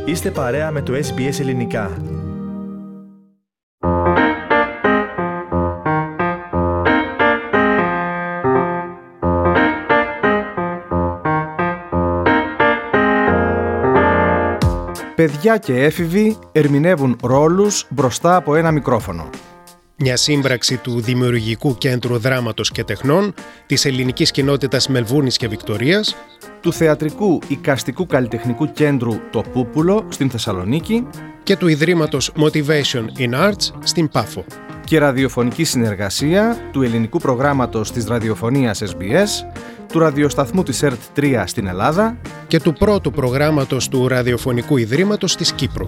Είστε παρέα με το SBS Ελληνικά. Παιδιά και έφηβοι ερμηνεύουν ρόλους μπροστά από ένα μικρόφωνο. Μια σύμπραξη του Δημιουργικού Κέντρου Δράματος και Τεχνών, της Ελληνικής Κοινότητας Μελβούρνης και Βικτωρίας, του Θεατρικού Εικαστικού Καλλιτεχνικού Κέντρου Το Πούπουλο στην Θεσσαλονίκη και του Ιδρύματος Motivation in Arts στην Πάφο. Και ραδιοφωνική συνεργασία του ελληνικού προγράμματος της ραδιοφωνίας SBS, του ραδιοσταθμού της ΕΡΤ3 στην Ελλάδα και του πρώτου προγράμματος του Ραδιοφωνικού Ιδρύματος της Κύπρου.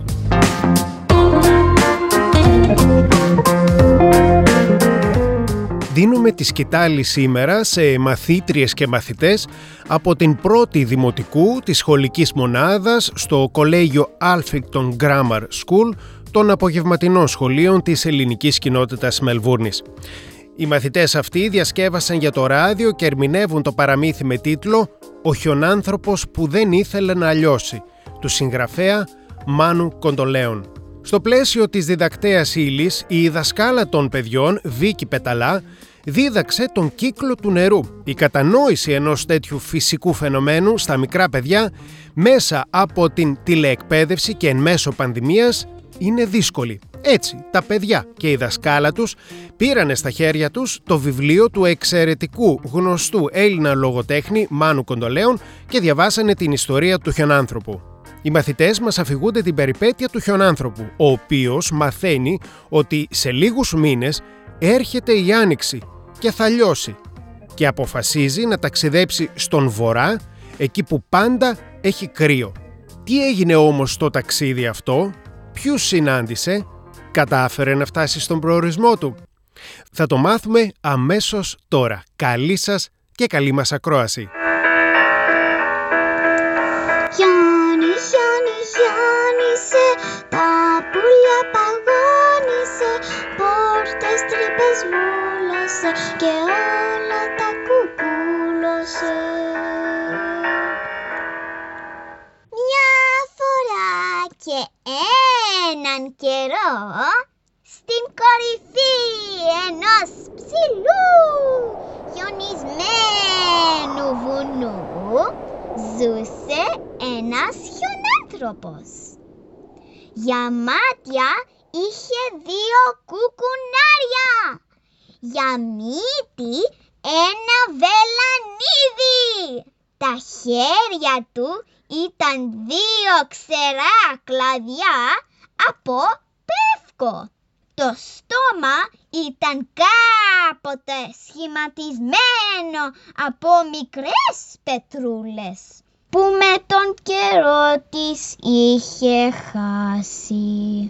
Δίνουμε τη σκητάλη σήμερα σε μαθήτριες και μαθητές από την πρώτη δημοτικού της σχολικής μονάδας στο κολέγιο Alphington Grammar School των απογευματινών σχολείων της Ελληνικής Κοινότητας Μελβούρνης. Οι μαθητές αυτοί διασκεύασαν για το ράδιο και ερμηνεύουν το παραμύθι με τίτλο «Ο χιονάνθρωπος που δεν ήθελε να λιώσει» του συγγραφέα Μάνου Κοντολέων. Στο πλαίσιο της διδακτέας ύλης, η δασκάλα των παιδιών, Βίκη Πεταλά, δίδαξε τον κύκλο του νερού. Η κατανόηση ενός τέτοιου φυσικού φαινομένου στα μικρά παιδιά μέσα από την τηλεεκπαίδευση και εν μέσω πανδημίας είναι δύσκολη. Έτσι, τα παιδιά και η δασκάλα τους πήρανε στα χέρια τους το βιβλίο του εξαιρετικού γνωστού Έλληνα λογοτέχνη Μάνου Κοντολέων και διαβάσανε την ιστορία του χιονάνθρωπου. Οι μαθητές μας αφηγούνται την περιπέτεια του χιονάνθρωπου, ο οποίος μαθαίνει ότι σε λίγους μήνες έρχεται η άνοιξη και θα λιώσει και αποφασίζει να ταξιδέψει στον βορρά, εκεί που πάντα έχει κρύο. Τι έγινε όμως στο ταξίδι αυτό, ποιους συνάντησε, κατάφερε να φτάσει στον προορισμό του? Θα το μάθουμε αμέσως τώρα. Καλή σας και καλή μας ακρόαση. Χιόνι, χιόνι, χιόνισε, τα πουλιά παγώνισε, πόρτες τρύπες βούλωσε και όλα τα κουκούλωσε. Μια φορά και έναν καιρό, στην κορυφή ενός ψηλού χιονισμένου βουνού ζούσε ένας χιονάνθρωπος. Για μάτια είχε 2 κουκουνάρια, για μύτη ένα βελανίδι. Τα χέρια του ήταν 2 ξερά κλαδιά από πεύκο. Το στόμα ήταν κάποτε σχηματισμένο από μικρές πετρούλες που με τον καιρό της είχε χάσει.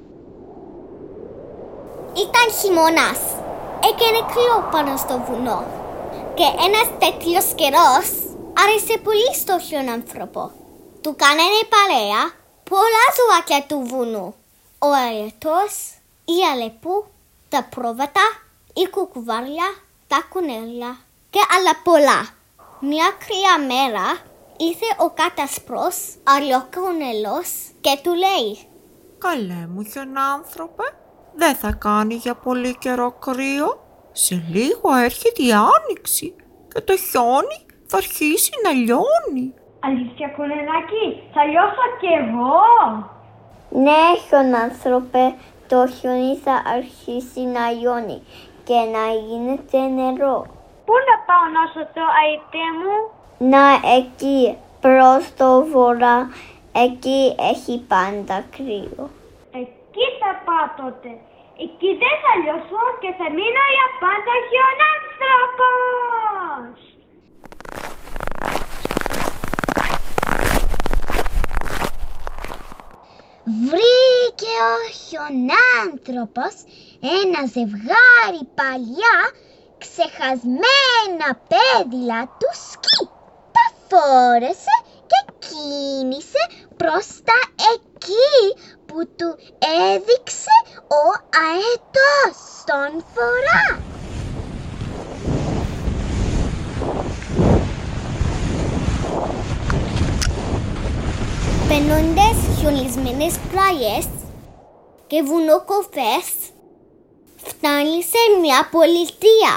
Ήταν χειμώνας. Έκανε κρύο πάνω στο βουνό και ένας τέτοιος καιρός άρεσε πολύ στο χιονάνθρωπο. Του κάνανε παρέα πολλά ζωάκια του βουνού. Ο αετός, η αλεπού, τα πρόβατα, η κουκουβάρια, τα κουνέλια και άλλα πολλά. Μια κρύα μέρα ήρθε ο κατασπρός αριοκουνελός και του λέει: «Καλέ μου χιονάνθρωπε, δεν θα κάνει για πολύ καιρό κρύο. Σε λίγο έρχεται η άνοιξη και το χιόνι θα αρχίσει να λιώνει». «Αλήθεια κουνελάκι, θα λιώσω κι εγώ?» «Ναι χιονάνθρωπε, το χιόνι θα αρχίσει να λιώνει και να γίνεται νερό». «Πού να πάω να σωθώ, αϊτέ μου?» «Να εκεί, προς το βορρά, εκεί έχει πάντα κρύο». «Εκεί θα πάω τότε. Εκεί δεν θα λιώσω και θα μείνω για πάντα χιονάνθρωπος». Βρήκε ο χιονάνθρωπος ένα ζευγάρι παλιά ξεχασμένα πέδιλα του σκι. Τα φόρεσε και κίνησε προς τα εκεί που του έδειξε ο αετός στον φορά. φαίνοντες χιονισμένες πλάγες και βουνοκοφές, φτάνει σε μια πολιτεία.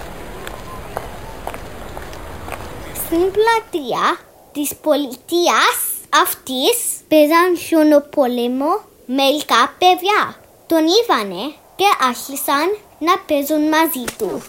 Στην πλατεία της πολιτείας αυτής παίζαν χιονοπόλεμο μερικά παιδιά. Τον είδανε και άρχισαν να παίζουν μαζί του.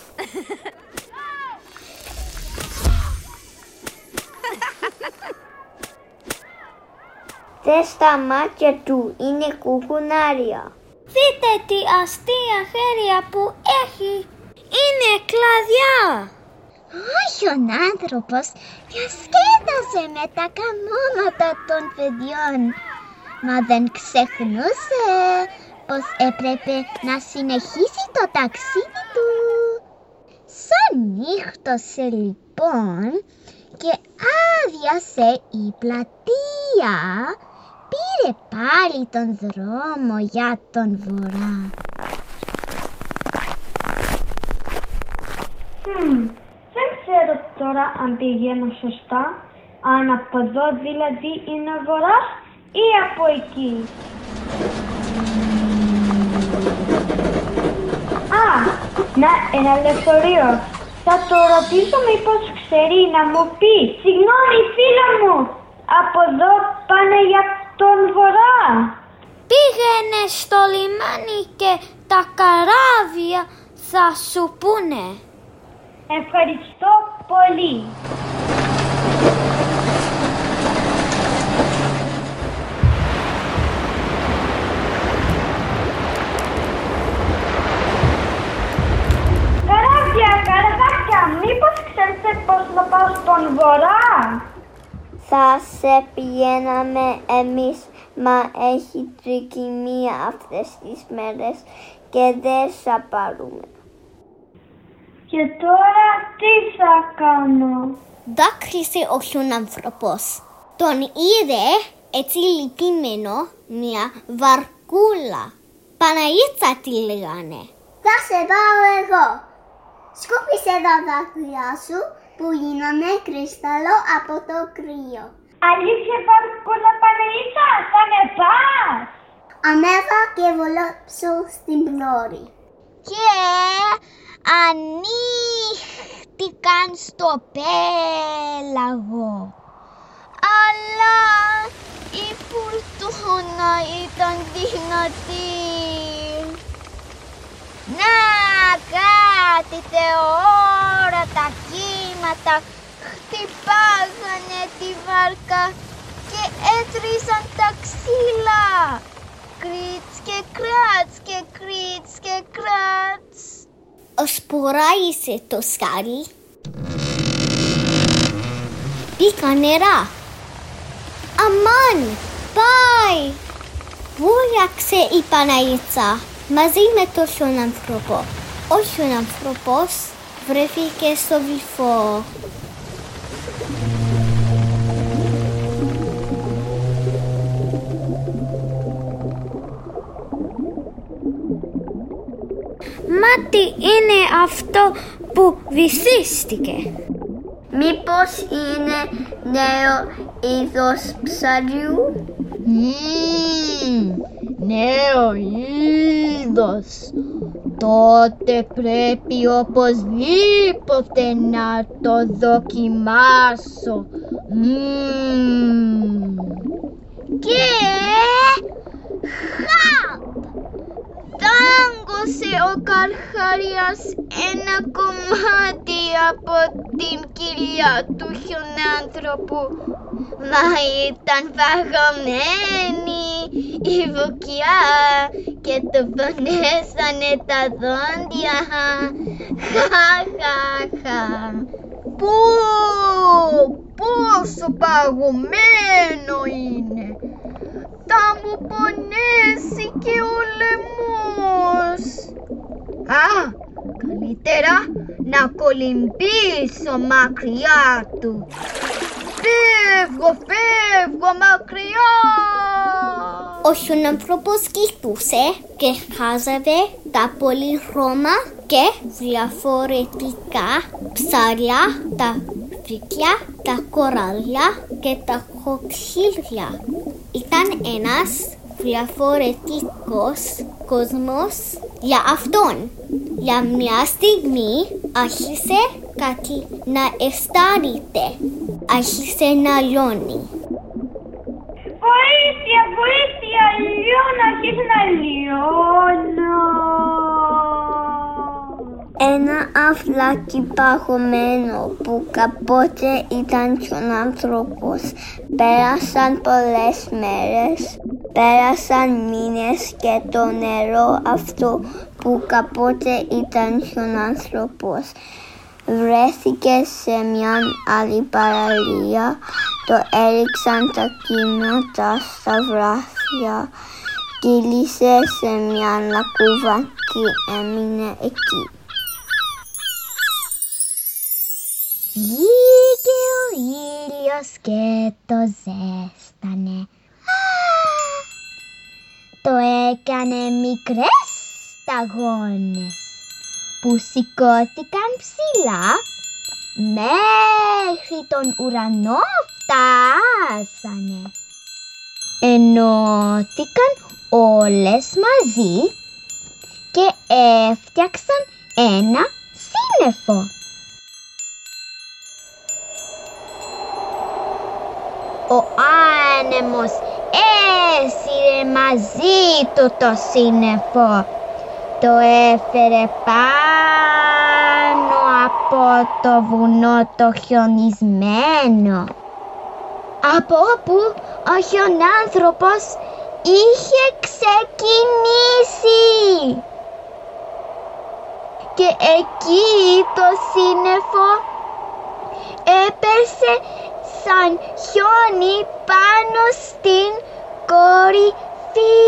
Δες τα μάτια του, είναι κουκουνάρια. Δείτε τι αστεία χέρια που έχει. Είναι κλαδιά. Ο χιονάνθρωπος διασκέδαζε με τα καμώματα των παιδιών, μα δεν ξεχνούσε πως έπρεπε να συνεχίσει το ταξίδι του. Σαν νύχτωσε λοιπόν και άδειασε η πλατεία, πήρε πάλι τον δρόμο για τον βορρά. Δεν ξέρω τώρα αν πηγαίνω σωστά, αν από εδώ δηλαδή είναι ο βορράς ή από εκεί. Α, να, ένα λεωφορείο. Θα το ρωτήσω μήπως ξέρει να μου πει. Συγγνώμη φίλο μου, από εδώ πάνε για τον βορρά. Πήγαινε στο λιμάνι και τα καράβια θα σου πούνε. Ευχαριστώ πολύ. Καραβάκια, μήπως ξέρετε πώς να πάω στον βορρά? Θα σε πηγαίναμε εμείς, μα έχει τρικυμία αυτές τις μέρες και δεν θα πάρουμε. Και τώρα τι θα κάνω? Δάκρυσε ο χιονάνθρωπος. Τον είδε έτσι λυπημένο μια βαρκούλα. Παναγίτσα τη λέγανε. Θα σε πάω εγώ. Σκούπισε τα δάκρυα σου που γίνανε κρυστάλλο από το κρύο. Αλήθεια βαρκούλα Παναγίτσα, θα με πας? Ανέβα και βολέψω στην πλώρη. Και ανοίχτηκαν στο πέλαγο. Αλλά η φουρτούνα ήταν δυνατή. Να, κάτι θεόρα τα κύματα χτυπάγανε τη βάρκα και έτρισαν τα ξύλα. Κρίτς και κράτς και κρίτς και κράτς. Οσποράγισε το σκάρι. Μπήκα νερά. Αμάν, πάει! Βούλιαξε η Παναγίτσα μαζί με το χιονάνθρωπο. Ο χιονάνθρωπος βρέθηκε στο βυθό. Μα τι είναι αυτό που βυθίστηκε? Μήπως είναι νέο είδος ψαριού? Νέο είδος. Τότε πρέπει οπωσδήποτε να το δοκιμάσω. Και χαπ! Δάγκωσε ο καρχαρίας ένα κομμάτι από την κοιλιά του χιονάνθρωπου. Μα ήταν παγωμένη η βουκιά και του πονέσανε τα δόντια. Χαχαχα. Πόσο παγωμένο είναι. Θα μου πονέσει και ο λαιμός. Καλύτερα να κολυμπήσω μακριά του. Φεύγω μακριά. Ο χιονάνθρωπος κοιτούσε και χάζευε τα πολύχρωμα και διαφορετικά ψάρια, τα φύκια, τα κοράλια και τα κοκκίλια. Ήταν ένας διαφορετικός κόσμος για αυτόν. Για μια στιγμή άρχισε κάτι να αισθάνεται. Άρχισε να λιώνει. Βοήθεια, βοήθεια, λιώνω, αρχίζει να λιώνω. Ένα αυλάκι παγωμένο που κάποτε ήταν κι ο άνθρωπος. Πέρασαν πολλές μέρες, πέρασαν μήνες και το νερό αυτό που κάποτε ήταν κι ο άνθρωπος βρέθηκε σε μια άλλη παραλία. Το έριξαν τα κύματα στα βράχια, κύλησε σε μια λακκούβα και έμεινε εκεί. Βγήκε ο ήλιος και το ζέστανε. Το έκανε μικρές σταγόνες που σηκώθηκαν ψηλά μέχρι τον ουρανό φτάσανε. Ενώθηκαν όλες μαζί και έφτιαξαν ένα σύννεφο. Ο άνεμος έσυρε μαζί του το σύννεφο. Το έφερε πάνω από το βουνό το χιονισμένο, από όπου ο χιονάνθρωπος είχε ξεκινήσει. Και εκεί το σύννεφο έπεσε σαν χιόνι πάνω στην κορυφή.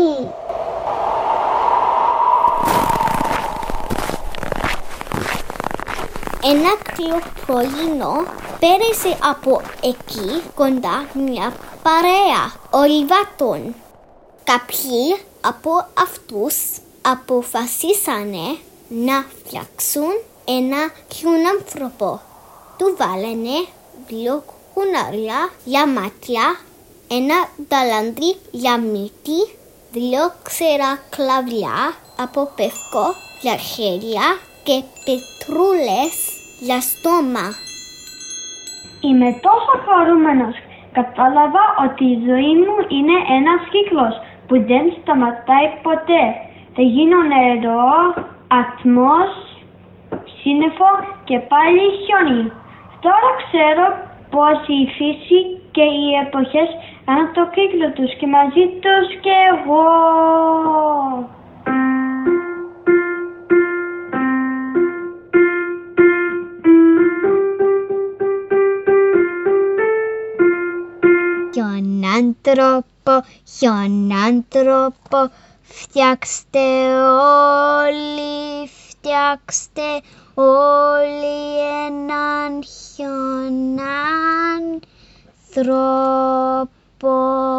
Ένα κλοπρογίνο πέρασε από εκεί κοντά μια παρέα ολιβάτων. Κάποιοι από αυτούς αποφασίσανε να φτιάξουν ένα χιονάνθρωπο. Του βάλανε 2 κουνάρια για μάτια, ένα ταλάντρι για μύτη, 2 ξερά κλαυλιά από πεύκο για χέρια και πετρούλες για στόμα. Είμαι τόσο χαρούμενος. Κατάλαβα ότι η ζωή μου είναι ένας κύκλος που δεν σταματάει ποτέ. Θα γίνω νερό, ατμός, σύννεφο και πάλι χιόνι. Τώρα ξέρω πως η φύση και οι εποχές κάνουν το κύκλο τους και μαζί τους και εγώ. Χιονάνθρωπο, φτιάξτε όλοι έναν χιονάνθρωπο.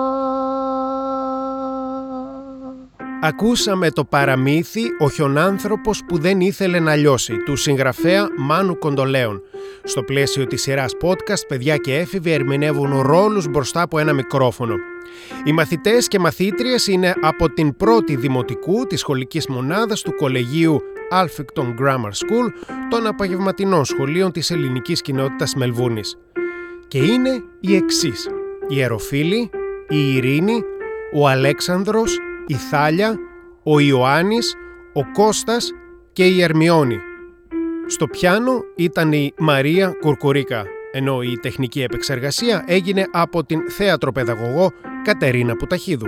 Ακούσαμε το παραμύθι «Ο χιονάνθρωπος που δεν ήθελε να λιώσει» του συγγραφέα Μάνου Κοντολέων. Στο πλαίσιο της σειράς podcast, παιδιά και έφηβοι ερμηνεύουν ρόλους μπροστά από ένα μικρόφωνο. Οι μαθητές και μαθήτριες είναι από την πρώτη δημοτικού της σχολικής μονάδας του κολεγίου Alphington Grammar School των απογευματινών σχολείων της ελληνικής κοινότητας Μελβούνης. Και είναι οι εξής: η Εροφίλη, η Ειρήνη, ο Αλέξανδρος, η Θάλια, ο Ιωάννης, ο Κώστας και η Ερμιόνη. Στο πιάνο ήταν η Μαρία Κουρκουρίκα, ενώ η τεχνική επεξεργασία έγινε από την θέατροπαιδαγωγό Κατερίνα Πουταχίδου.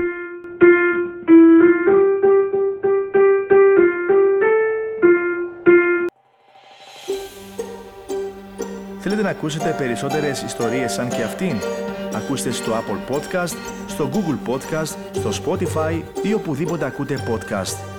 Θέλετε να ακούσετε περισσότερες ιστορίες σαν και αυτήν? Ακούστε στο Apple Podcast, στο Google Podcast, στο Spotify ή οπουδήποτε ακούτε podcast.